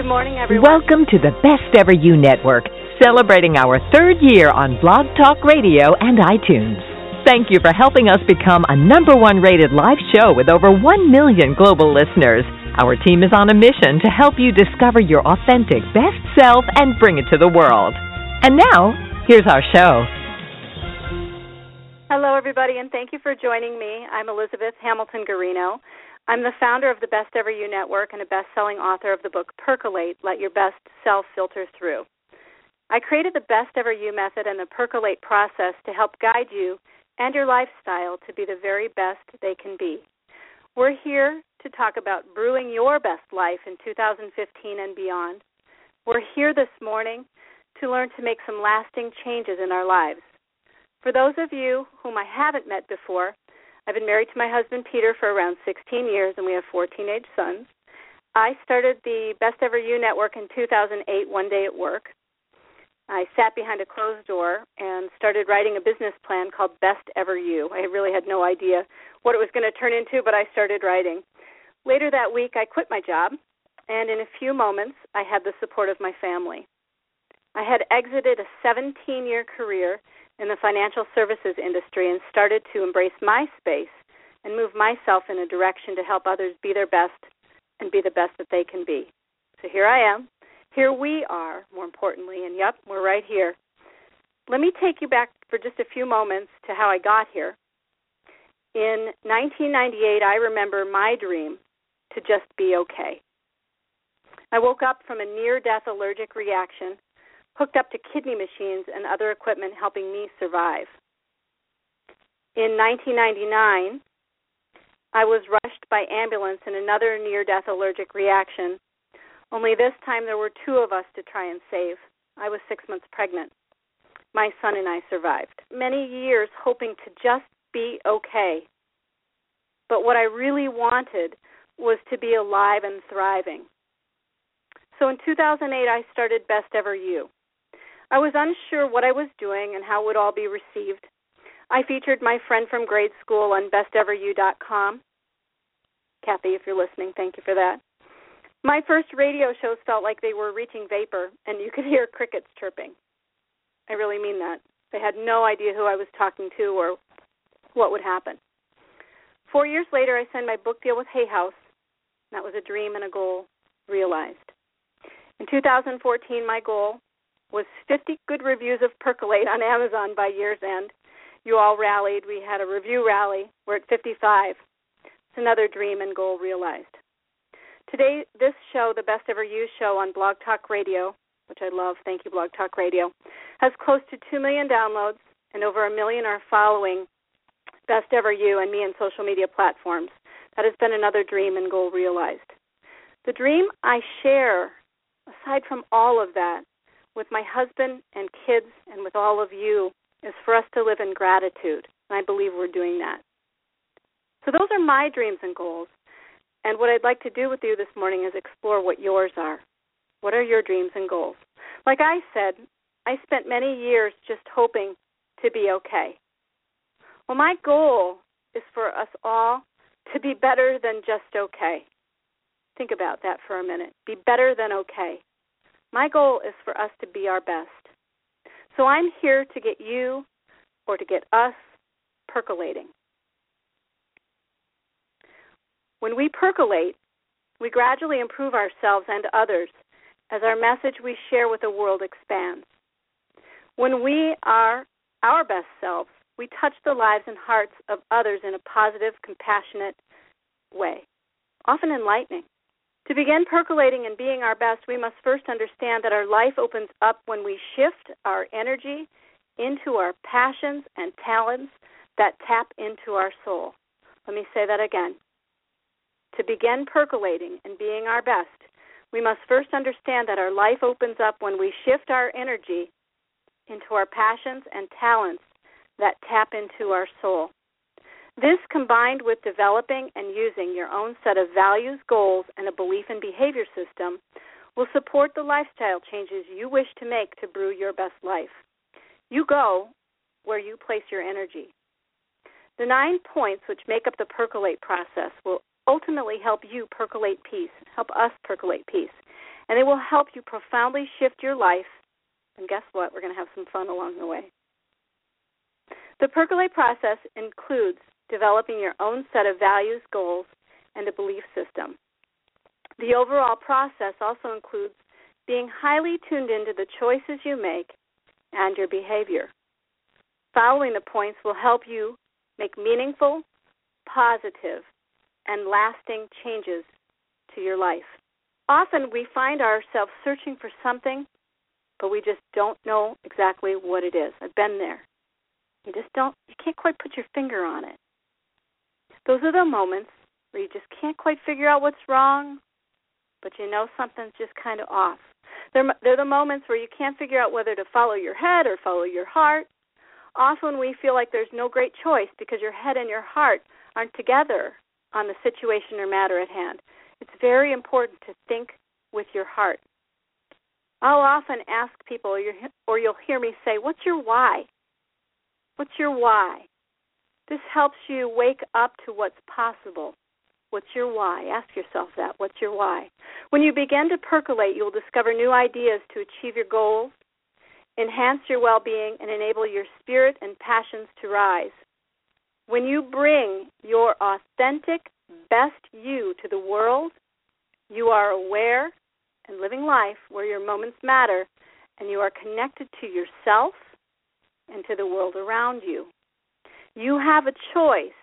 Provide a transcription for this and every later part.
Good morning, everyone. Welcome to the Best Ever You Network, celebrating our third year on Blog Talk Radio and iTunes. Thank you for helping us become a #1 rated live show with over 1 million global listeners. Our team is on a mission to help you discover your authentic best self and bring it to the world. And now, here's our show. Hello, everybody, and thank you for joining me. I'm Elizabeth Hamilton Garino. I'm the founder of the Best Ever You Network and a best-selling author of the book Percolate, Let Your Best Self Filter Through. I created the Best Ever You method and the Percolate process to help guide you and your lifestyle to be the very best they can be. We're here to talk about brewing your best life in 2015 and beyond. We're here this morning to learn to make some lasting changes in our lives. For those of you whom I haven't met before, I've been married to my husband, Peter, for around 16 years, and we have 4 teenage sons. I started the Best Ever You Network in 2008, one day at work. I sat behind a closed door and started writing a business plan called Best Ever You. I really had no idea what it was going to turn into, but I started writing. Later that week, I quit my job, and in a few moments, I had the support of my family. I had exited a 17-year career in the financial services industry and started to embrace my space and move myself in a direction to help others be their best and be the best that they can be. So here I am. Here we are, more importantly, and yep, we're right here. Let me take you back for just a few moments to how I got here. In 1998, I remember my dream to just be okay. I woke up from a near-death allergic reaction, hooked up to kidney machines and other equipment helping me survive. In 1999, I was rushed by ambulance in another near-death allergic reaction, only this time there were 2 of us to try and save. I was 6 months pregnant. My son and I survived. Many years hoping to just be okay. But what I really wanted was to be alive and thriving. So in 2008, I started Best Ever You. I was unsure what I was doing and how it would all be received. I featured my friend from grade school on besteveryou.com. Kathy, if you're listening, thank you for that. My first radio shows felt like they were reaching vapor, and you could hear crickets chirping. I really mean that. They had no idea who I was talking to or what would happen. 4 years later, I signed my book deal with Hay House. That was a dream and a goal realized. In 2014, my goal was 50 good reviews of Percolate on Amazon by year's end. You all rallied. We had a review rally. We're at 55. It's another dream and goal realized. Today, this show, the Best Ever You show on Blog Talk Radio, which I love, thank you, Blog Talk Radio, has close to 2 million downloads, and over 1 million are following Best Ever You and me in social media platforms. That has been another dream and goal realized. The dream I share, aside from all of that, with my husband and kids and with all of you, is for us to live in gratitude, and I believe we're doing that. So those are my dreams and goals, and what I'd like to do with you this morning is explore what yours are. What are your dreams and goals? Like I said, I spent many years just hoping to be okay. Well, my goal is for us all to be better than just okay. Think about that for a minute. Be better than okay. My goal is for us to be our best. So I'm here to get you or to get us percolating. When we percolate, we gradually improve ourselves and others as our message we share with the world expands. When we are our best selves, we touch the lives and hearts of others in a positive, compassionate way, often enlightening. To begin percolating and being our best, we must first understand that our life opens up when we shift our energy into our passions and talents that tap into our soul. Let me say that again. To begin percolating and being our best, we must first understand that our life opens up when we shift our energy into our passions and talents that tap into our soul. This, combined with developing and using your own set of values, goals, and a belief and behavior system, will support the lifestyle changes you wish to make to brew your best life. You go where you place your energy. The 9 points which make up the percolate process will ultimately help you percolate peace, help us percolate peace, and they will help you profoundly shift your life. And guess what? We're going to have some fun along the way. The Percolate process includes developing your own set of values, goals, and a belief system. The overall process also includes being highly tuned into the choices you make and your behavior. Following the points will help you make meaningful, positive, and lasting changes to your life. Often we find ourselves searching for something, but we just don't know exactly what it is. I've been there. You can't quite put your finger on it. Those are the moments where you just can't quite figure out what's wrong, but you know something's just kind of off. They're the moments where you can't figure out whether to follow your head or follow your heart. Often we feel like there's no great choice because your head and your heart aren't together on the situation or matter at hand. It's very important to think with your heart. I'll often ask people, or you'll hear me say, what's your why? What's your why? This helps you wake up to what's possible. What's your why? Ask yourself that. What's your why? When you begin to percolate, you'll discover new ideas to achieve your goals, enhance your well-being, and enable your spirit and passions to rise. When you bring your authentic, best you to the world, you are aware and living life where your moments matter, and you are connected to yourself and to the world around you. You have a choice.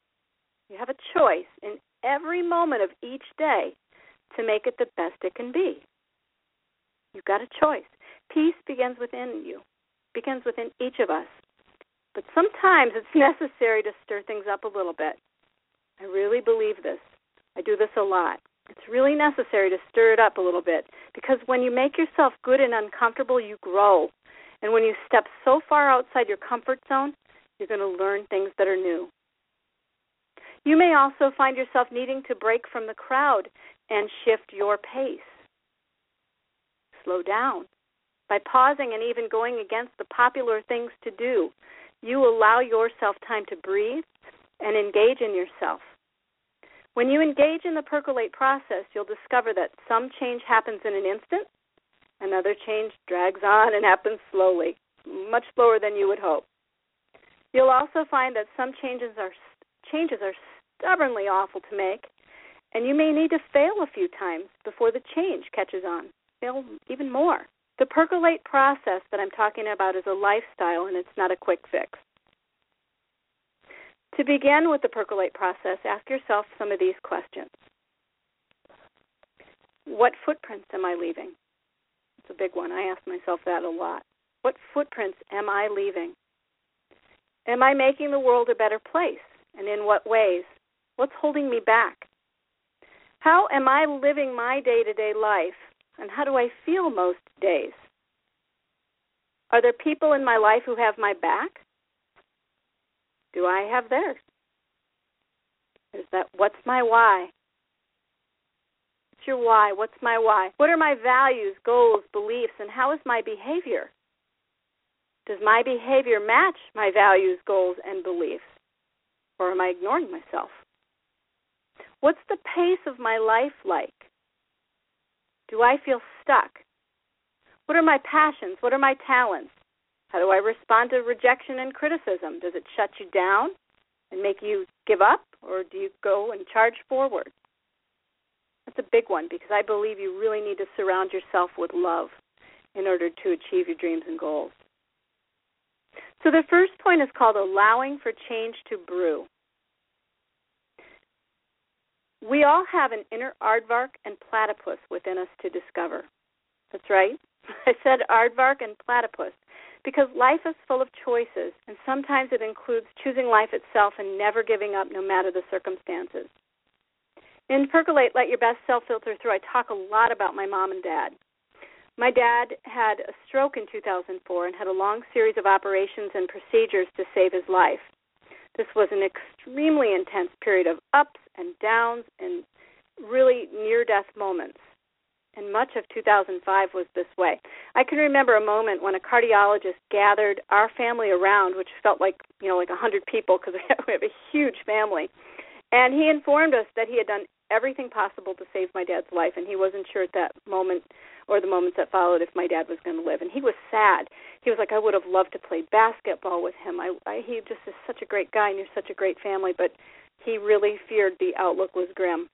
You have a choice in every moment of each day to make it the best it can be. You've got a choice. Peace begins within you, begins within each of us. But sometimes it's necessary to stir things up a little bit. I really believe this. I do this a lot. It's really necessary to stir it up a little bit because when you make yourself good and uncomfortable, you grow. And when you step so far outside your comfort zone, you're going to learn things that are new. You may also find yourself needing to break from the crowd and shift your pace. Slow down. By pausing and even going against the popular things to do, you allow yourself time to breathe and engage in yourself. When you engage in the percolate process, you'll discover that some change happens in an instant, another change drags on and happens slowly, much slower than you would hope. You'll also find that some changes are stubbornly awful to make, and you may need to fail a few times before the change catches on, fail even more. The percolate process that I'm talking about is a lifestyle, and it's not a quick fix. To begin with the percolate process, ask yourself some of these questions. What footprints am I leaving? It's a big one. I ask myself that a lot. What footprints am I leaving? Am I making the world a better place? And in what ways? What's holding me back? How am I living my day-to-day life? And how do I feel most days? Are there people in my life who have my back? Do I have theirs? What's my why? What's your why? What's my why? What are my values, goals, beliefs, and how is my behavior? Does my behavior match my values, goals, and beliefs? Or am I ignoring myself? What's the pace of my life like? Do I feel stuck? What are my passions? What are my talents? How do I respond to rejection and criticism? Does it shut you down and make you give up, or do you go and charge forward? That's a big one because I believe you really need to surround yourself with love in order to achieve your dreams and goals. So the first point is called allowing for change to brew. We all have an inner aardvark and platypus within us to discover. That's right. I said aardvark and platypus because life is full of choices, and sometimes it includes choosing life itself and never giving up no matter the circumstances. In Percolate, Let Your Best Self Filter Through, I talk a lot about my mom and dad. My dad had a stroke in 2004 and had a long series of operations and procedures to save his life. This was an extremely intense period of ups and downs and really near-death moments. And much of 2005 was this way. I can remember a moment when a cardiologist gathered our family around, which felt like 100 people because we have a huge family. And he informed us that he had done everything possible to save my dad's life, and he wasn't sure at that moment or the moments that followed if my dad was going to live. And he was sad. He was like, I would have loved to play basketball with him. He just is such a great guy, and you're such a great family, but he really feared the outlook was grim.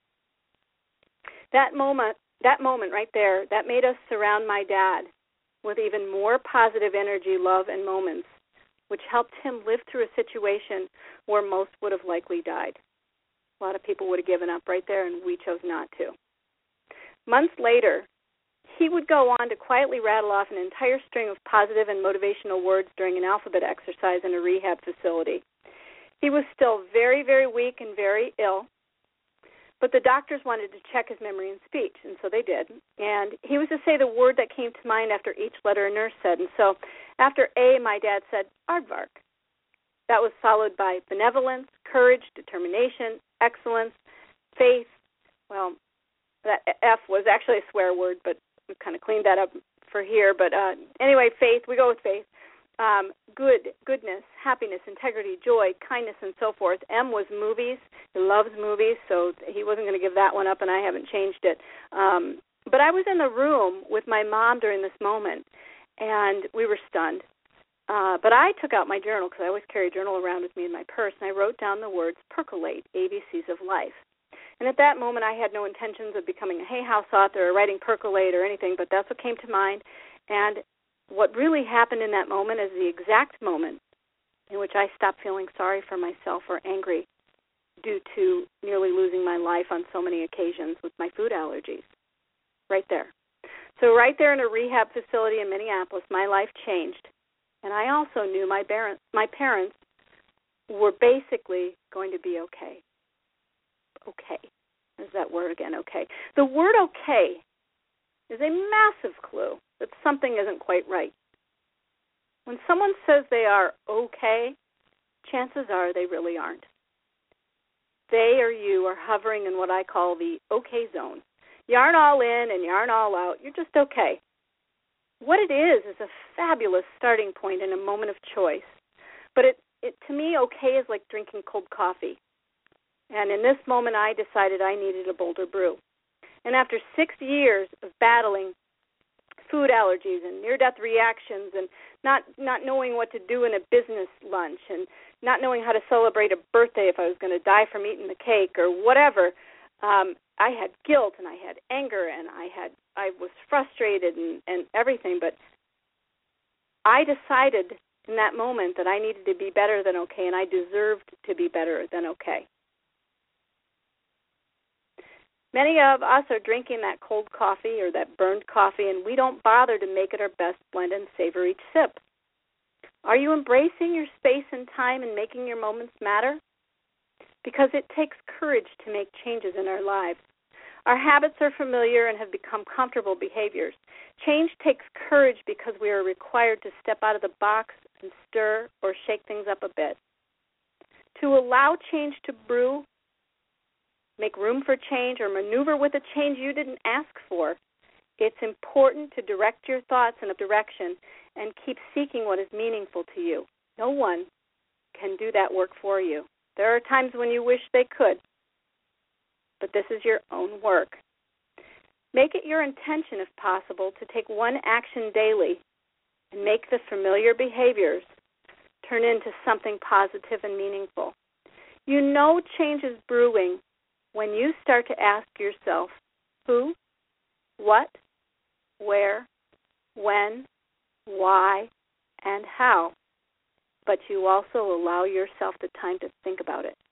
That moment right there, that made us surround my dad with even more positive energy, love, and moments, which helped him live through a situation where most would have likely died. A lot of people would have given up right there, and we chose not to. Months later, he would go on to quietly rattle off an entire string of positive and motivational words during an alphabet exercise in a rehab facility. He was still very, very weak and very ill, but the doctors wanted to check his memory and speech, and so they did. And he was to say the word that came to mind after each letter a nurse said. And so after A, my dad said, aardvark. That was followed by benevolence, courage, determination, excellence, faith. Well, that F was actually a swear word, but we kind of cleaned that up for here. But anyway, faith, we go with faith. Goodness, happiness, integrity, joy, kindness, and so forth. M was movies. He loves movies, so he wasn't going to give that one up, and I haven't changed it. But I was in the room with my mom during this moment, and we were stunned. But I took out my journal, because I always carry a journal around with me in my purse, and I wrote down the words percolate, ABCs of life. And at that moment, I had no intentions of becoming a Hay House author or writing percolate or anything, but that's what came to mind. And what really happened in that moment is the exact moment in which I stopped feeling sorry for myself or angry due to nearly losing my life on so many occasions with my food allergies. Right there. So right there in a rehab facility in Minneapolis, my life changed. And I also knew my parents were basically going to be okay. Okay. There's that word again, okay. The word okay is a massive clue that something isn't quite right. When someone says they are okay, chances are they really aren't. They or you are hovering in what I call the okay zone. You aren't all in and you aren't all out. You're just okay. What it is a fabulous starting point in a moment of choice. But it to me, okay is like drinking cold coffee. And in this moment, I decided I needed a Boulder Brew. And after 6 years of battling food allergies and near-death reactions and not knowing what to do in a business lunch and not knowing how to celebrate a birthday if I was going to die from eating the cake or whatever, I had guilt and I had anger and I was frustrated and everything. But I decided in that moment that I needed to be better than okay, and I deserved to be better than okay. Many of us are drinking that cold coffee or that burned coffee, and we don't bother to make it our best blend and savor each sip. Are you embracing your space and time and making your moments matter? Because it takes courage to make changes in our lives. Our habits are familiar and have become comfortable behaviors. Change takes courage because we are required to step out of the box and stir or shake things up a bit. To allow change to brew, make room for change, or maneuver with a change you didn't ask for, it's important to direct your thoughts in a direction and keep seeking what is meaningful to you. No one can do that work for you. There are times when you wish they could, but this is your own work. Make it your intention, if possible, to take one action daily and make the familiar behaviors turn into something positive and meaningful. You know change is brewing when you start to ask yourself who, what, where, when, why, and how, but you also allow yourself the time to think about it.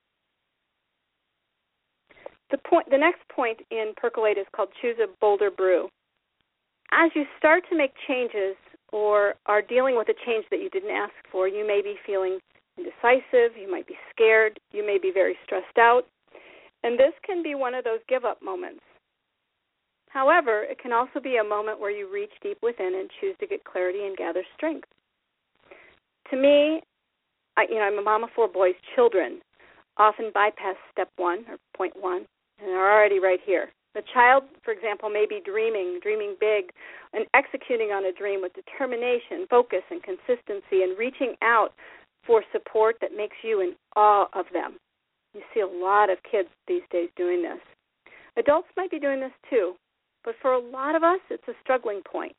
The next point in Percolate is called Choose a Bolder Brew. As you start to make changes or are dealing with a change that you didn't ask for, you may be feeling indecisive, you might be scared, you may be very stressed out, and this can be one of those give-up moments. However, it can also be a moment where you reach deep within and choose to get clarity and gather strength. To me, I'm a mom of 4 boys. Children often bypass step 1 or point 1 and are already right here. The child, for example, may be dreaming big, and executing on a dream with determination, focus, and consistency, and reaching out for support that makes you in awe of them. You see a lot of kids these days doing this. Adults might be doing this too, but for a lot of us, it's a struggling point.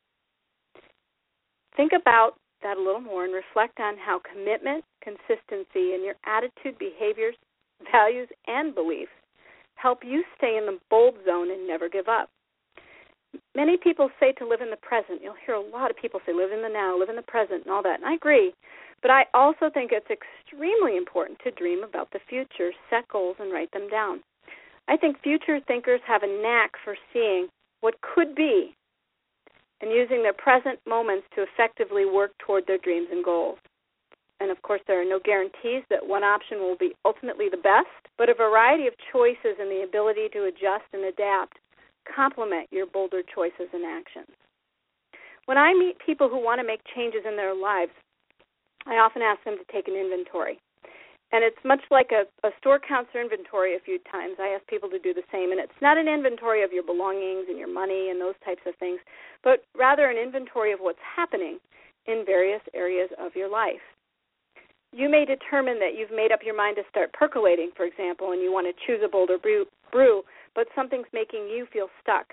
Think about that a little more and reflect on how commitment, consistency, and your attitude, behaviors, values, and beliefs help you stay in the bold zone and never give up. Many people say to live in the present. You'll hear a lot of people say live in the now, live in the present, and all that, and I agree. But I also think it's extremely important to dream about the future, set goals, and write them down. I think future thinkers have a knack for seeing what could be and using their present moments to effectively work toward their dreams and goals. And, of course, there are no guarantees that one option will be ultimately the best, but a variety of choices and the ability to adjust and adapt complement your bolder choices and actions. When I meet people who want to make changes in their lives, I often ask them to take an inventory. And it's much like a store counts their inventory a few times. I ask people to do the same. And it's not an inventory of your belongings and your money and those types of things, but rather an inventory of what's happening in various areas of your life. You may determine that you've made up your mind to start percolating, for example, and you want to choose a bolder brew, but something's making you feel stuck.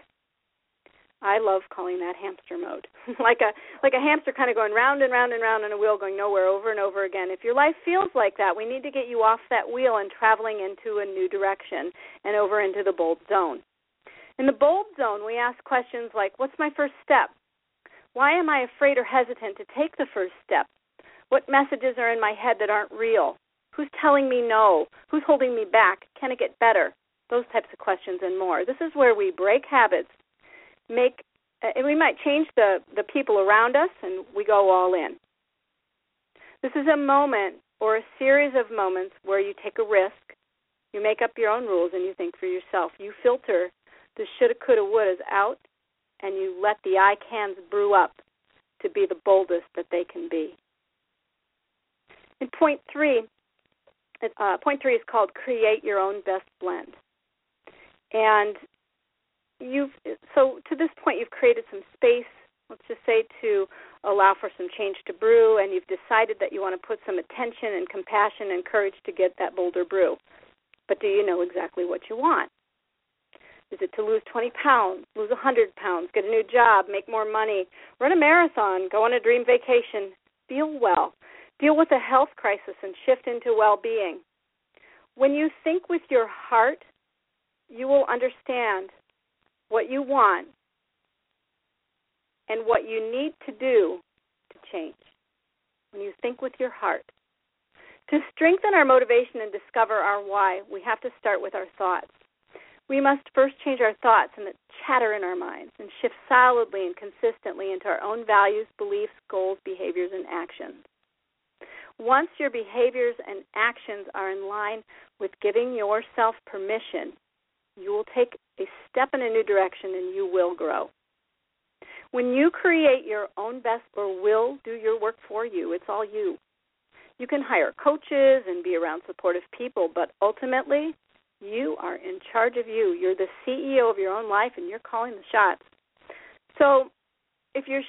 I love calling that hamster mode, like a hamster kind of going round and round and round on a wheel, going nowhere over and over again. If your life feels like that, we need to get you off that wheel and traveling into a new direction and over into the bold zone. In the bold zone, we ask questions like, what's my first step? Why am I afraid or hesitant to take the first step? What messages are in my head that aren't real? Who's telling me no? Who's holding me back? Can it get better? Those types of questions and more. This is where we break habits, and we might change the people around us, and we go all in. This is a moment or a series of moments where you take a risk, you make up your own rules, and you think for yourself. You filter the shoulda, coulda, wouldas out, and you let the I cans brew up to be the boldest that they can be. And point three is called create your own best blend. And so to this point, you've created some space, let's just say, to allow for some change to brew, and you've decided that you want to put some attention and compassion and courage to get that bolder brew. But do you know exactly what you want? Is it to lose 20 pounds, lose 100 pounds, get a new job, make more money, run a marathon, go on a dream vacation, feel well, deal with a health crisis, and shift into well-being? When you think with your heart, you will understand what you want and what you need to do to change. When you think with your heart. To strengthen our motivation and discover our why, we have to start with our thoughts. We must first change our thoughts and the chatter in our minds and shift solidly and consistently into our own values, beliefs, goals, behaviors, and actions. Once your behaviors and actions are in line with giving yourself permission, you will take a step in a new direction and you will grow. When you create your own best or will do your work for you, it's all you. You can hire coaches and be around supportive people, but ultimately, you are in charge of you. You're the CEO of your own life and you're calling the shots. So if the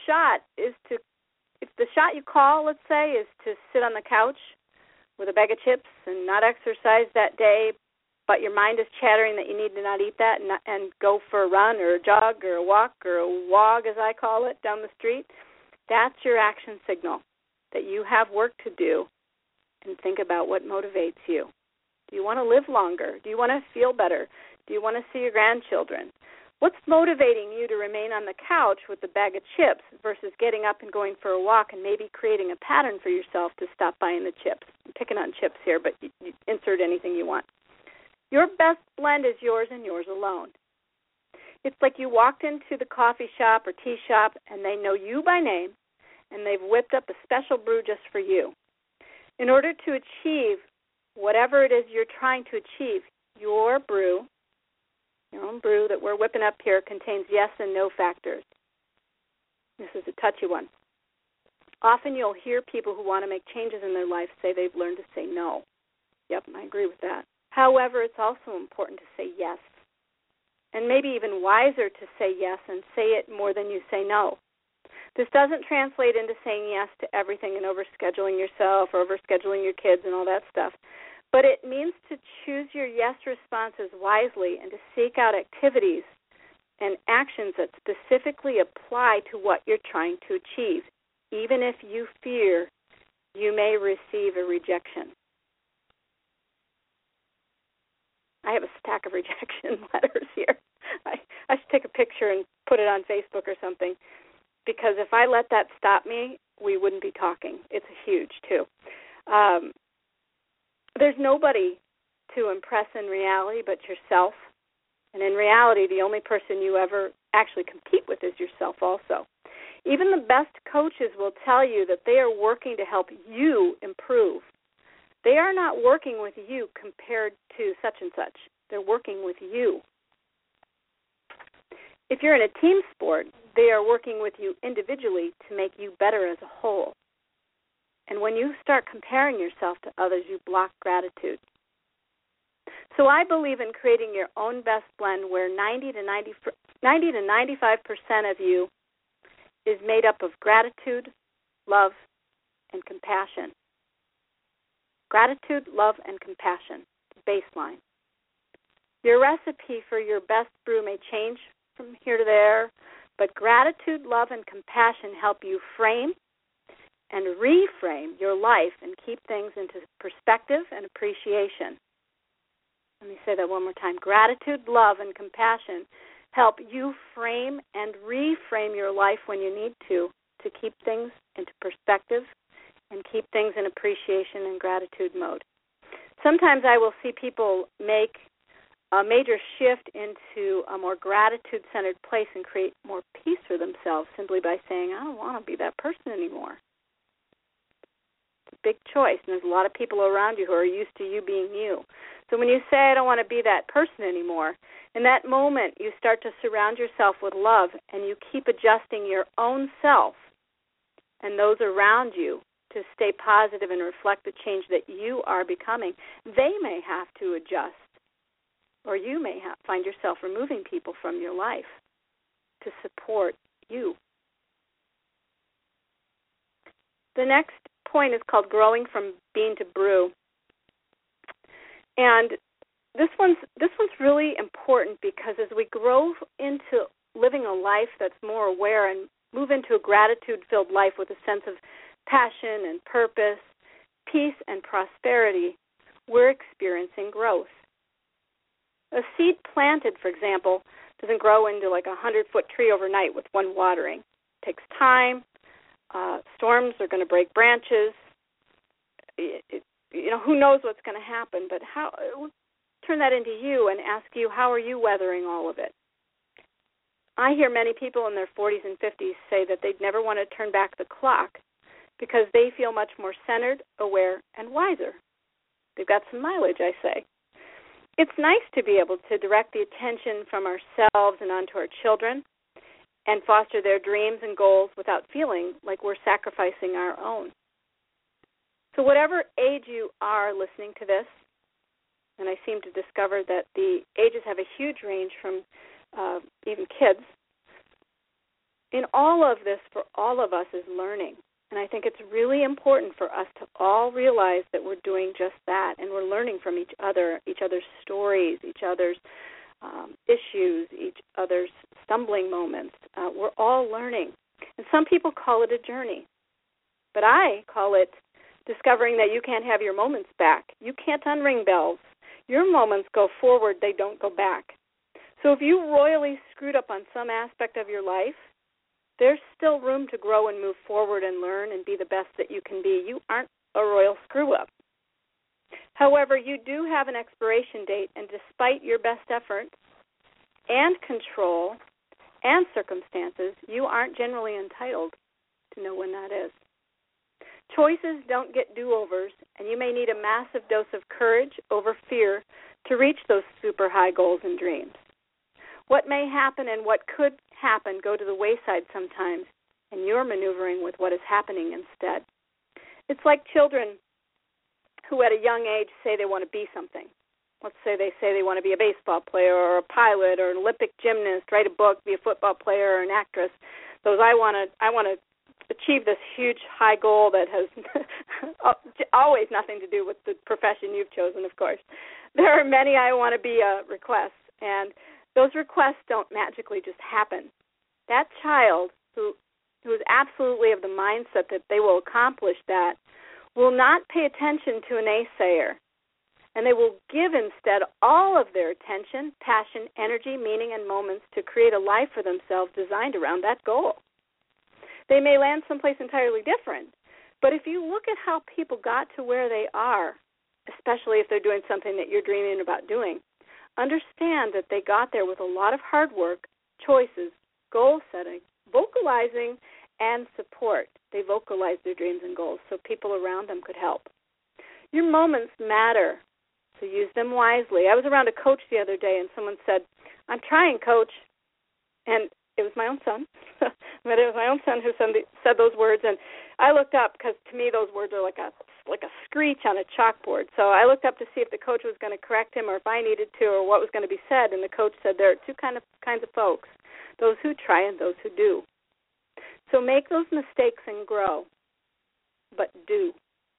shot you call, let's say, is to sit on the couch with a bag of chips and not exercise that day, but your mind is chattering that you need to not eat that and go for a run or a jog or a walk or a wog, as I call it, down the street, that's your action signal that you have work to do and think about what motivates you. Do you want to live longer? Do you want to feel better? Do you want to see your grandchildren? What's motivating you to remain on the couch with the bag of chips versus getting up and going for a walk and maybe creating a pattern for yourself to stop buying the chips? I'm picking on chips here, but you insert anything you want. Your best blend is yours and yours alone. It's like you walked into the coffee shop or tea shop and they know you by name and they've whipped up a special brew just for you. In order to achieve whatever it is you're trying to achieve, your brew, your own brew that we're whipping up here, contains yes and no factors. This is a touchy one. Often you'll hear people who want to make changes in their life say they've learned to say no. Yep, I agree with that. However, it's also important to say yes, and maybe even wiser to say yes and say it more than you say no. This doesn't translate into saying yes to everything and overscheduling yourself or overscheduling your kids and all that stuff. But it means to choose your yes responses wisely and to seek out activities and actions that specifically apply to what you're trying to achieve, even if you fear you may receive a rejection. I have a stack of rejection letters here. I should take a picture and put it on Facebook or something, because if I let that stop me, we wouldn't be talking. It's huge, too. There's nobody to impress in reality but yourself. And in reality, the only person you ever actually compete with is yourself also. Even the best coaches will tell you that they are working to help you improve. They are not working with you compared to such and such. They're working with you. If you're in a team sport, they are working with you individually to make you better as a whole. And when you start comparing yourself to others, you block gratitude. So I believe in creating your own best blend where 90 to 95% of you is made up of gratitude, love, and compassion. Gratitude, love, and compassion, baseline. Your recipe for your best brew may change from here to there, but gratitude, love, and compassion help you frame and reframe your life and keep things into perspective and appreciation. Let me say that one more time. Gratitude, love, and compassion help you frame and reframe your life when you need to keep things into perspective and keep things in appreciation and gratitude mode. Sometimes I will see people make a major shift into a more gratitude-centered place and create more peace for themselves simply by saying, I don't want to be that person anymore. It's a big choice, and there's a lot of people around you who are used to you being you. So when you say, I don't want to be that person anymore, in that moment you start to surround yourself with love, and you keep adjusting your own self and those around you to stay positive and reflect the change that you are becoming. They may have to adjust, or you may find yourself removing people from your life to support you. The next point is called growing from bean to brew. And this one's really important because as we grow into living a life that's more aware and move into a gratitude-filled life with a sense of passion and purpose, peace and prosperity, we're experiencing growth. A seed planted, for example, doesn't grow into like a 100-foot tree overnight with one watering. It takes time. Storms are going to break branches. Who knows what's going to happen, but turn that into you and ask you, how are you weathering all of it? I hear many people in their 40s and 50s say that they'd never want to turn back the clock because they feel much more centered, aware, and wiser. They've got some mileage, I say. It's nice to be able to direct the attention from ourselves and onto our children and foster their dreams and goals without feeling like we're sacrificing our own. So whatever age you are listening to this, and I seem to discover that the ages have a huge range from even kids, in all of this, for all of us, is learning. And I think it's really important for us to all realize that we're doing just that, and we're learning from each other's stories, each other's issues, each other's stumbling moments. We're all learning. And some people call it a journey, but I call it discovering that you can't have your moments back. You can't unring bells. Your moments go forward, they don't go back. So if you royally screwed up on some aspect of your life, there's still room to grow and move forward and learn and be the best that you can be. You aren't a royal screw-up. However, you do have an expiration date, and despite your best efforts and control and circumstances, you aren't generally entitled to know when that is. Choices don't get do-overs, and you may need a massive dose of courage over fear to reach those super high goals and dreams. What may happen and what could happen go to the wayside sometimes, and you're maneuvering with what is happening instead. It's like children who at a young age say they want to be something. Let's say they want to be a baseball player or a pilot or an Olympic gymnast, write a book, be a football player or an actress. Those I want to achieve this huge high goal that has always nothing to do with the profession you've chosen, of course. There are many I want to be requests, and those requests don't magically just happen. That child who is absolutely of the mindset that they will accomplish that will not pay attention to an naysayer, and they will give instead all of their attention, passion, energy, meaning, and moments to create a life for themselves designed around that goal. They may land someplace entirely different, but if you look at how people got to where they are, especially if they're doing something that you're dreaming about doing, understand that they got there with a lot of hard work, choices, goal setting, vocalizing, and support. They vocalized their dreams and goals so people around them could help. Your moments matter, so use them wisely. I was around a coach the other day, and someone said, "I'm trying, coach," and it was my own son. But it was my own son who said those words, and I looked up because to me those words are like a screech on a chalkboard. So I looked up to see if the coach was going to correct him or if I needed to or what was going to be said, and the coach said there are two kinds of folks, those who try and those who do. So make those mistakes and grow, but do.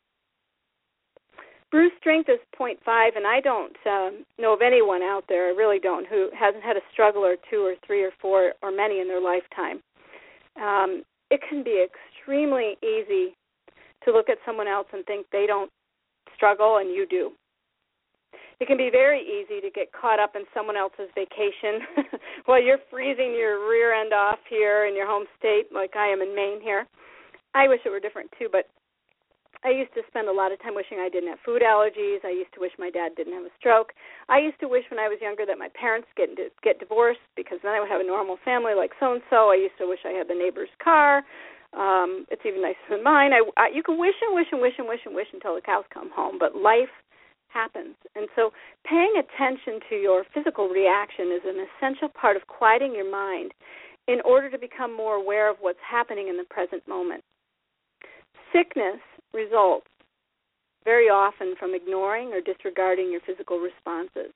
Bruce strength is 0.5, and I don't know of anyone out there, I really don't, who hasn't had a struggle or two or three or four or many in their lifetime. It can be extremely easy to look at someone else and think they don't struggle and you do. It can be very easy to get caught up in someone else's vacation while you're freezing your rear end off here in your home state like I am in Maine here. I wish it were different too, but I used to spend a lot of time wishing I didn't have food allergies. I used to wish my dad didn't have a stroke. I used to wish when I was younger that my parents get divorced because then I would have a normal family like so-and-so. I used to wish I had the neighbor's car. It's even nicer than mine. You can wish and wish and wish and wish and wish until the cows come home, but life happens. And so paying attention to your physical reaction is an essential part of quieting your mind in order to become more aware of what's happening in the present moment. Sickness results very often from ignoring or disregarding your physical responses.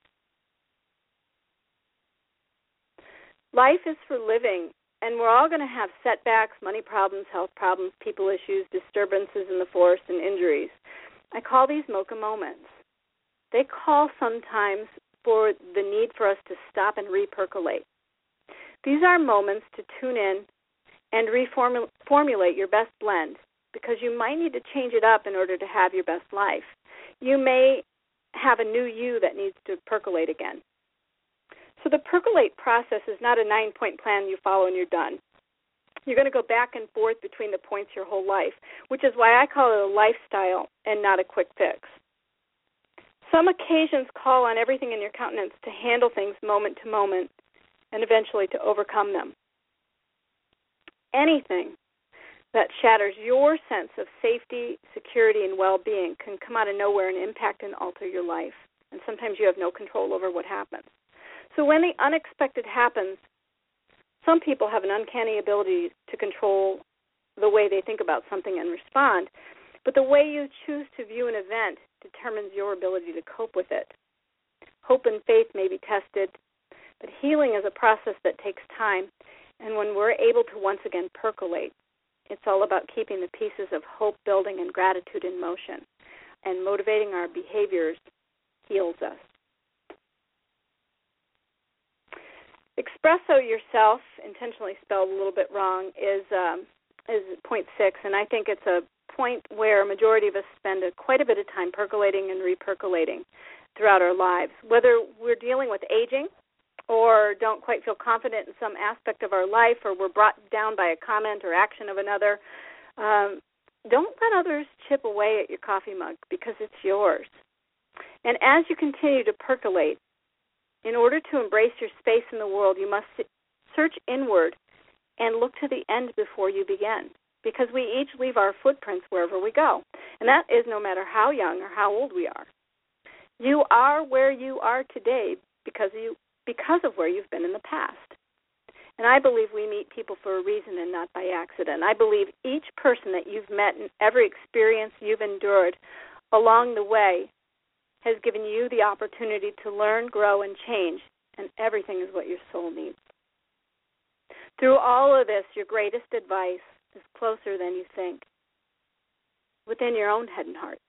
Life is for living, and we're all going to have setbacks, money problems, health problems, people issues, disturbances in the forest, and injuries. I call these Mocha moments. They call sometimes for the need for us to stop and reformulate. These are moments to tune in and reformulate your best blend, because you might need to change it up in order to have your best life. You may have a new you that needs to percolate again. So the percolate process is not a 9-point plan you follow and you're done. You're going to go back and forth between the points your whole life, which is why I call it a lifestyle and not a quick fix. Some occasions call on everything in your countenance to handle things moment to moment and eventually to overcome them. Anything that shatters your sense of safety, security, and well-being can come out of nowhere and impact and alter your life. And sometimes you have no control over what happens. So when the unexpected happens, some people have an uncanny ability to control the way they think about something and respond. But the way you choose to view an event determines your ability to cope with it. Hope and faith may be tested, but healing is a process that takes time. And when we're able to once again percolate, it's all about keeping the pieces of hope building and gratitude in motion. And motivating our behaviors heals us. Espresso yourself, intentionally spelled a little bit wrong, is 0.6, and I think it's a point where a majority of us spend quite a bit of time percolating and repercolating throughout our lives. Whether we're dealing with aging or don't quite feel confident in some aspect of our life, or we're brought down by a comment or action of another, don't let others chip away at your coffee mug, because it's yours. And as you continue to percolate, in order to embrace your space in the world, you must search inward and look to the end before you begin, because we each leave our footprints wherever we go. And that is no matter how young or how old we are. You are where you are today because of where you've been in the past. And I believe we meet people for a reason and not by accident. I believe each person that you've met and every experience you've endured along the way has given you the opportunity to learn, grow, and change, and everything is what your soul needs. Through all of this, your greatest advice is closer than you think, within your own head and heart.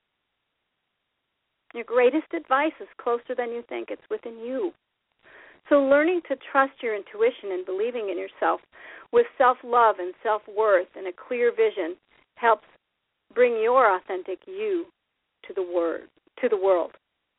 Your greatest advice is closer than you think. It's within you. So learning to trust your intuition and believing in yourself with self-love and self-worth and a clear vision helps bring your authentic you to the world.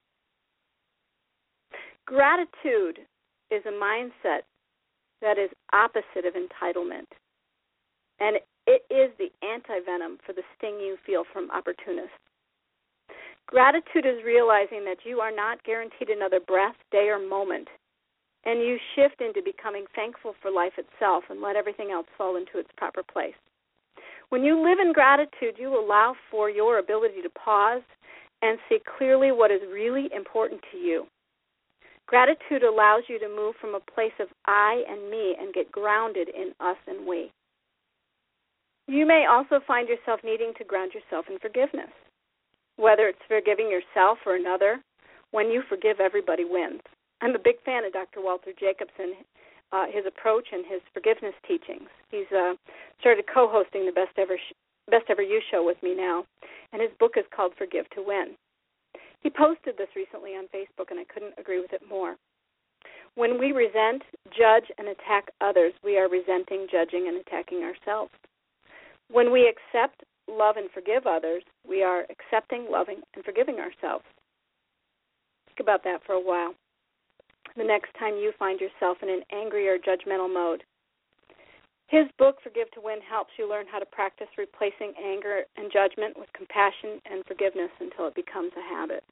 Gratitude is a mindset that is opposite of entitlement, and it is the anti-venom for the sting you feel from opportunists. Gratitude is realizing that you are not guaranteed another breath, day, or moment, and you shift into becoming thankful for life itself and let everything else fall into its proper place. When you live in gratitude, you allow for your ability to pause and see clearly what is really important to you. Gratitude allows you to move from a place of I and me and get grounded in us and we. You may also find yourself needing to ground yourself in forgiveness. Whether it's forgiving yourself or another, when you forgive, everybody wins. I'm a big fan of Dr. Walter Jacobson, his approach and his forgiveness teachings. He's started co-hosting the Best Ever You show with me now, and his book is called Forgive to Win. He posted this recently on Facebook, and I couldn't agree with it more. When we resent, judge, and attack others, we are resenting, judging, and attacking ourselves. When we accept, love, and forgive others, we are accepting, loving, and forgiving ourselves. Think about that for a while. The next time you find yourself in an angry or judgmental mode. His book, Forgive to Win, helps you learn how to practice replacing anger and judgment with compassion and forgiveness until it becomes a habit.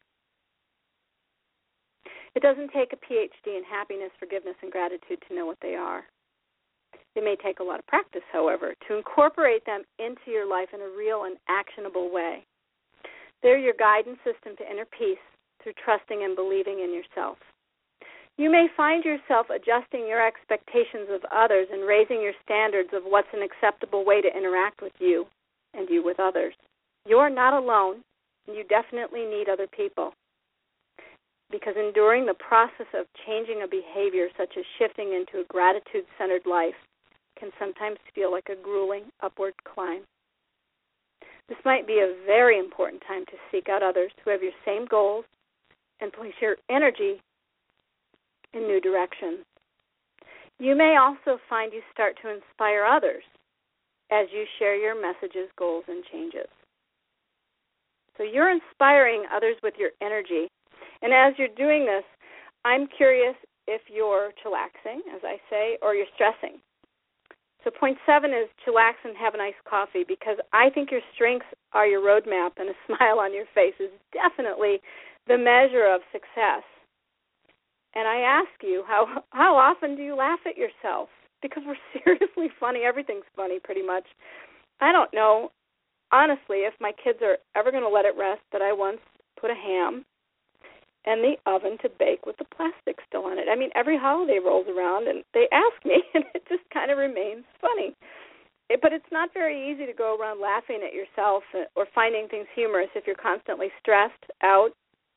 It doesn't take a PhD in happiness, forgiveness, and gratitude to know what they are. It may take a lot of practice, however, to incorporate them into your life in a real and actionable way. They're your guidance system to inner peace through trusting and believing in yourself. You may find yourself adjusting your expectations of others and raising your standards of what's an acceptable way to interact with you and you with others. You're not alone, and you definitely need other people. Because enduring the process of changing a behavior such as shifting into a gratitude-centered life can sometimes feel like a grueling upward climb. This might be a very important time to seek out others who have your same goals and place your energy in new directions. You may also find you start to inspire others as you share your messages, goals, and changes. So you're inspiring others with your energy. And as you're doing this, I'm curious if you're chillaxing, as I say, or you're stressing. So point 7 is chillax and have a nice coffee, because I think your strengths are your roadmap, and a smile on your face is definitely the measure of success. And I ask you, how often do you laugh at yourself? Because we're seriously funny. Everything's funny pretty much. I don't know, honestly, if my kids are ever going to let it rest that I once put a ham in the oven to bake with the plastic still on it. I mean, every holiday rolls around and they ask me, and it just kind of remains funny. But it's not very easy to go around laughing at yourself or finding things humorous if you're constantly stressed out,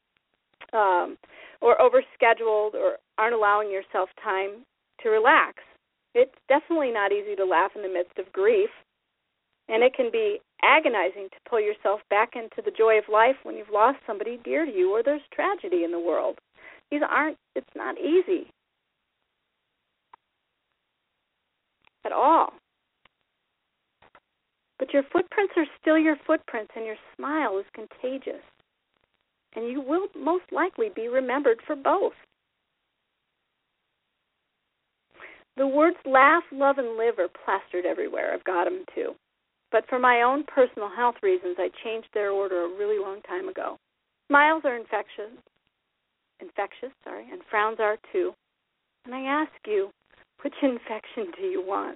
or overscheduled, or aren't allowing yourself time to relax. It's definitely not easy to laugh in the midst of grief, and it can be agonizing to pull yourself back into the joy of life when you've lost somebody dear to you or there's tragedy in the world. It's not easy at all. But your footprints are still your footprints, and your smile is contagious. And you will most likely be remembered for both. The words laugh, love, and live are plastered everywhere. I've got them too. But for my own personal health reasons, I changed their order a really long time ago. Smiles are infectious, and frowns are too. And I ask you, which infection do you want?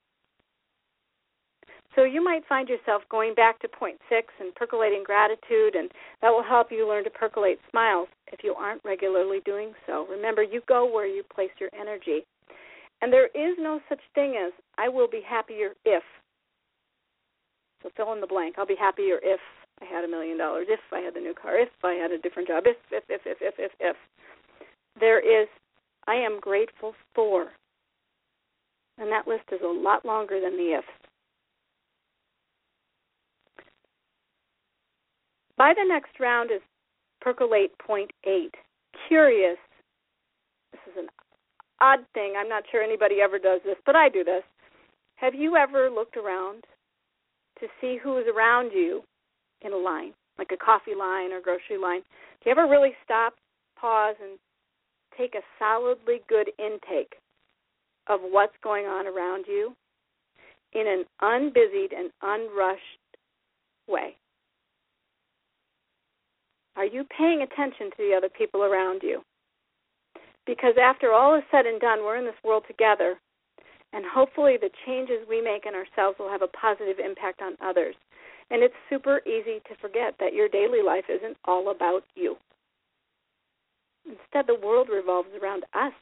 So you might find yourself going back to point 6 and percolating gratitude, and that will help you learn to percolate smiles if you aren't regularly doing so. Remember, you go where you place your energy. And there is no such thing as, I will be happier if. So fill in the blank. I'll be happier if I had $1 million, if I had the new car, if I had a different job, if. There is, I am grateful for. And that list is a lot longer than the ifs. By the next round is Percolate Point 8. Curious. This is an odd thing. I'm not sure anybody ever does this, but I do this. Have you ever looked around to see who is around you in a line, like a coffee line or grocery line? Do you ever really stop, pause, and take a solidly good intake of what's going on around you in an unbusied and unrushed way? Are you paying attention to the other people around you? Because after all is said and done, we're in this world together, and hopefully the changes we make in ourselves will have a positive impact on others. And it's super easy to forget that your daily life isn't all about you. Instead, the world revolves around us.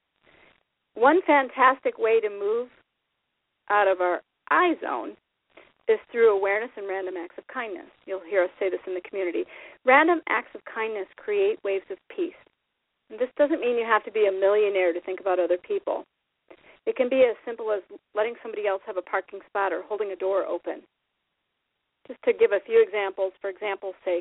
One fantastic way to move out of our I zone is through awareness and random acts of kindness. You'll hear us say this in the community. Random acts of kindness create waves of peace. And this doesn't mean you have to be a millionaire to think about other people. It can be as simple as letting somebody else have a parking spot or holding a door open. Just to give a few examples, for example's sake,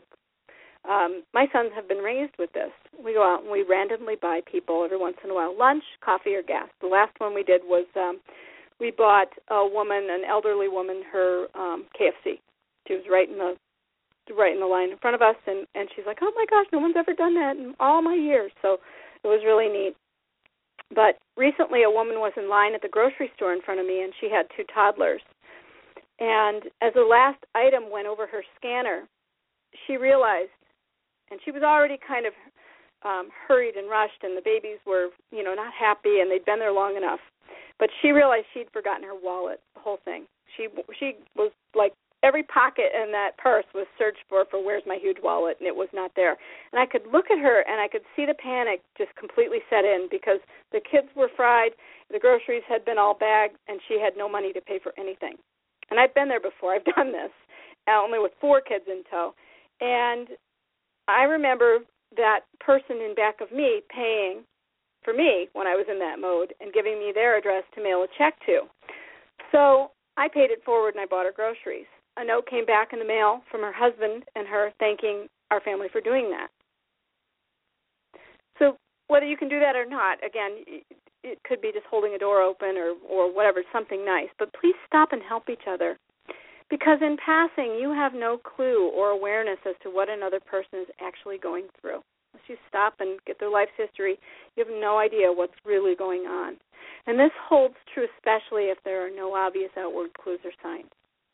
my sons have been raised with this. We go out and we randomly buy people every once in a while lunch, coffee, or gas. The last one we did was we bought a woman, an elderly woman, her KFC. She was right in the line in front of us, and she's like, oh, my gosh, no one's ever done that in all my years. So it was really neat. But recently a woman was in line at the grocery store in front of me, and she had 2 toddlers. And as the last item went over her scanner, she realized, and she was already kind of hurried and rushed, and the babies were, not happy, and they'd been there long enough. But she realized she'd forgotten her wallet, the whole thing. She was like, every pocket in that purse was searched for where's my huge wallet, and it was not there. And I could look at her, and I could see the panic just completely set in because the kids were fried, the groceries had been all bagged, and she had no money to pay for anything. And I've been there before. I've done this, only with 4 kids in tow. And I remember that person in back of me paying for me when I was in that mode and giving me their address to mail a check to. So I paid it forward and I bought her groceries. A note came back in the mail from her husband and her thanking our family for doing that. So whether you can do that or not, again, it could be just holding a door open or whatever, something nice. But please stop and help each other. Because in passing, you have no clue or awareness as to what another person is actually going through. Unless you stop and get their life's history, you have no idea what's really going on. And this holds true especially if there are no obvious outward clues or signs.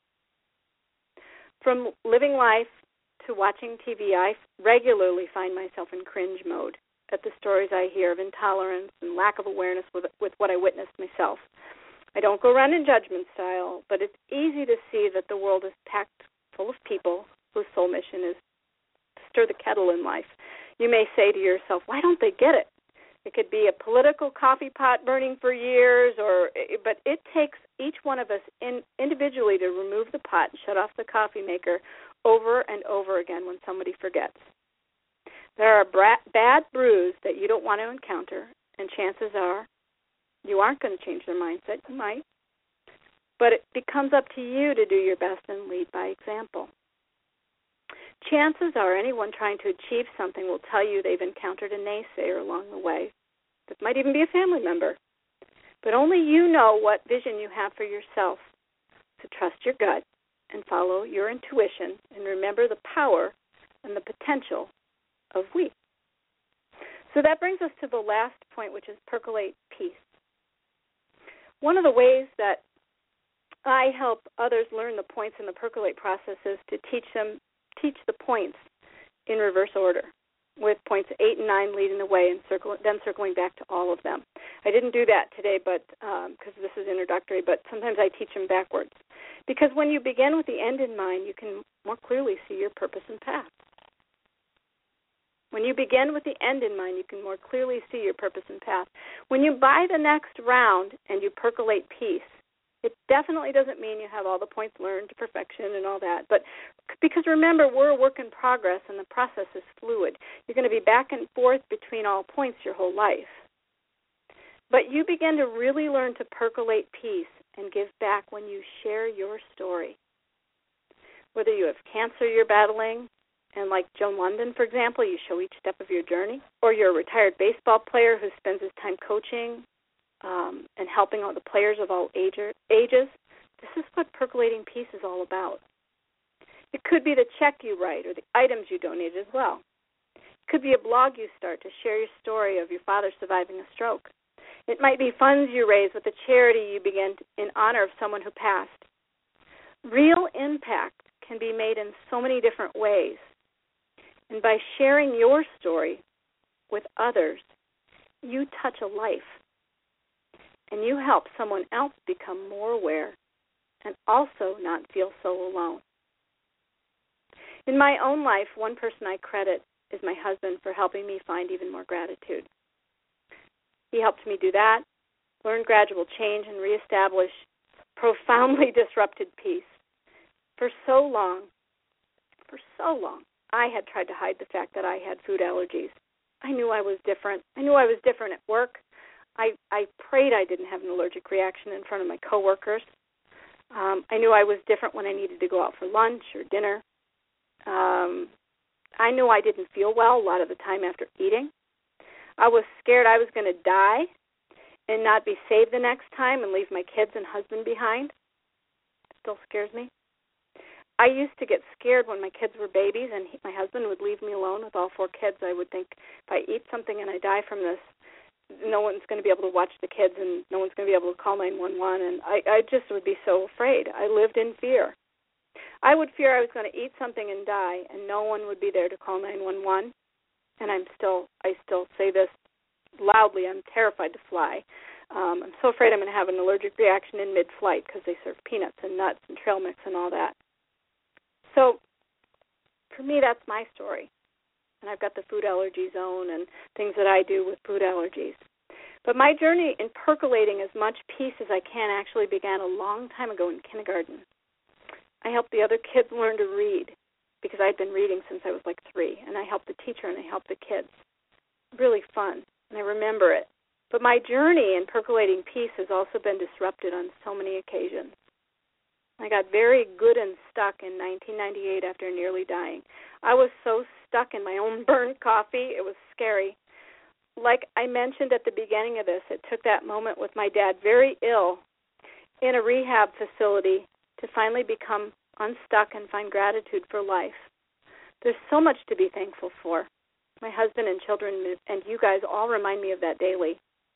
From living life to watching TV, I regularly find myself in cringe mode at the stories I hear of intolerance and lack of awareness with what I witnessed myself. I don't go around in judgment style, but it's easy to see that the world is packed full of people whose sole mission is to stir the kettle in life. You may say to yourself, why don't they get it? It could be a political coffee pot burning for years, but it takes each one of us individually to remove the pot and shut off the coffee maker over and over again when somebody forgets. There are bad brews that you don't want to encounter, and chances are you aren't going to change their mindset. You might. But it becomes up to you to do your best and lead by example. Chances are anyone trying to achieve something will tell you they've encountered a naysayer along the way. This might even be a family member. But only you know what vision you have for yourself. So trust your gut and follow your intuition and remember the power and the potential of we. So that brings us to the last point, which is percolate peace. One of the ways that I help others learn the points in the percolate process is to teach the points in reverse order, with points 8 and 9 leading the way and then circling back to all of them. I didn't do that today, but because this is introductory, but sometimes I teach them backwards. Because when you begin with the end in mind, you can more clearly see your purpose and path. When you begin with the end in mind, you can more clearly see your purpose and path. When you buy the next round and you percolate peace, it definitely doesn't mean you have all the points learned to perfection and all that. But because remember, we're a work in progress and the process is fluid. You're going to be back and forth between all points your whole life. But you begin to really learn to percolate peace and give back when you share your story. Whether you have cancer you're battling, And like Joan London, for example, you show each step of your journey. Or you're a retired baseball player who spends his time coaching and helping all the players of all ages. This is what Percolating Peace is all about. It could be the check you write or the items you donate as well. It could be a blog you start to share your story of your father surviving a stroke. It might be funds you raise with a charity you begin in honor of someone who passed. Real impact can be made in so many different ways. And by sharing your story with others, you touch a life. And you help someone else become more aware and also not feel so alone. In my own life, one person I credit is my husband for helping me find even more gratitude. He helped me do that, learn gradual change, and reestablish profoundly disrupted peace. For so long, I had tried to hide the fact that I had food allergies. I knew I was different. I knew I was different at work. I prayed I didn't have an allergic reaction in front of my coworkers. I knew I was different when I needed to go out for lunch or dinner. I knew I didn't feel well a lot of the time after eating. I was scared I was going to die and not be saved the next time and leave my kids and husband behind. It still scares me. I used to get scared when my kids were babies and my husband would leave me alone with all 4 kids. I would think, if I eat something and I die from this, no one's going to be able to watch the kids and no one's going to be able to call 911. And I just would be so afraid. I lived in fear. I would fear I was going to eat something and die and no one would be there to call 911. And I still say this loudly. I'm terrified to fly. I'm so afraid I'm going to have an allergic reaction in mid-flight because they serve peanuts and nuts and trail mix and all that. So for me, that's my story. And I've got the food allergy zone and things that I do with food allergies. But my journey in percolating as much peace as I can actually began a long time ago in kindergarten. I helped the other kids learn to read because I'd been reading since I was like 3. And I helped the teacher and I helped the kids. Really fun. And I remember it. But my journey in percolating peace has also been disrupted on so many occasions. I got very good and stuck in 1998 after nearly dying. I was so stuck in my own burnt coffee, it was scary. Like I mentioned at the beginning of this, it took that moment with my dad very ill in a rehab facility to finally become unstuck and find gratitude for life. There's so much to be thankful for. My husband and children and you guys all remind me of that daily.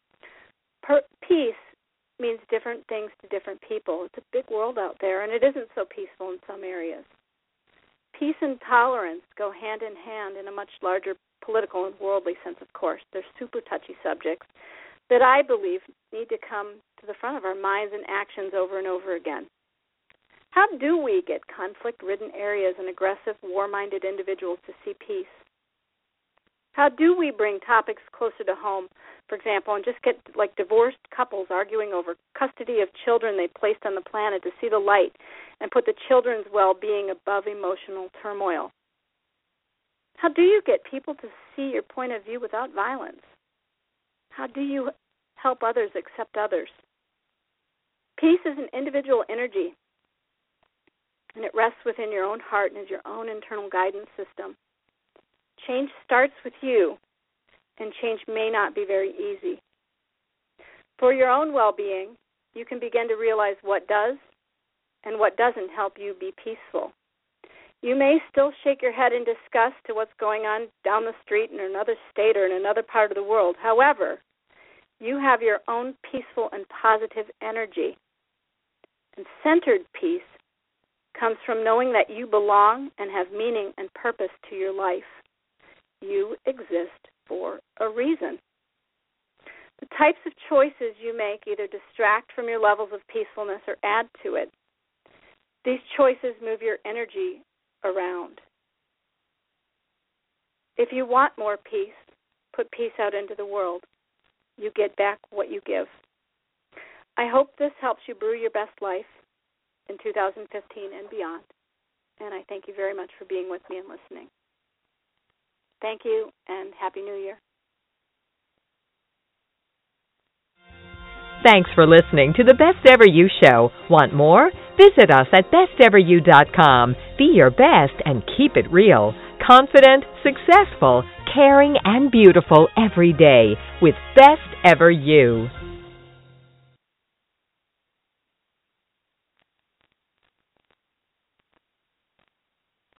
Peace means different things to different people. It's a big world out there, and it isn't so peaceful in some areas. Peace and tolerance go hand in hand in a much larger political and worldly sense, of course. They're super touchy subjects that I believe need to come to the front of our minds and actions over and over again. How do we get conflict-ridden areas and aggressive, war-minded individuals to see peace? How do we bring topics closer to home, for example, and just get like divorced couples arguing over custody of children they placed on the planet to see the light and put the children's well-being above emotional turmoil? How do you get people to see your point of view without violence? How do you help others accept others? Peace is an individual energy, and it rests within your own heart and is your own internal guidance system. Change starts with you, and change may not be very easy. For your own well-being, you can begin to realize what does and what doesn't help you be peaceful. You may still shake your head in disgust to what's going on down the street in another state or in another part of the world. However, you have your own peaceful and positive energy. And centered peace comes from knowing that you belong and have meaning and purpose to your life. You exist for a reason. The types of choices you make either distract from your levels of peacefulness or add to it. These choices move your energy around. If you want more peace, put peace out into the world. You get back what you give. I hope this helps you brew your best life in 2015 and beyond. And I thank you very much for being with me and listening. Thank you, and Happy New Year. Thanks for listening to the Best Ever You Show. Want more? Visit us at besteveryou.com. Be your best and keep it real. confident, successful, caring, and beautiful every day with Best Ever You.